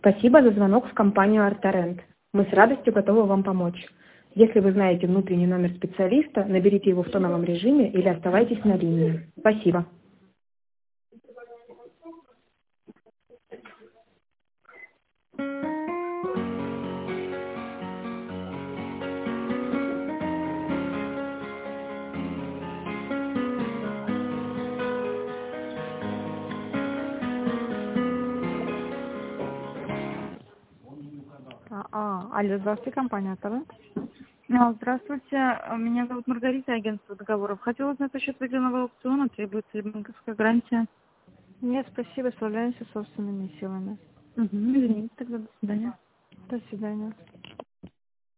Спасибо за звонок в компанию «Артарент». Мы с радостью готовы вам помочь. Если вы знаете внутренний номер специалиста, наберите его в тоновом режиме или оставайтесь на линии. Спасибо. Алло, здравствуйте, компания «Артарент». Здравствуйте, меня зовут Маргарита, агентство договоров. Хотела узнать насчет выделенного аукциона, требуется ли банковская гарантия? Нет, спасибо, справляемся собственными силами. Извините, тогда до свидания. До свидания.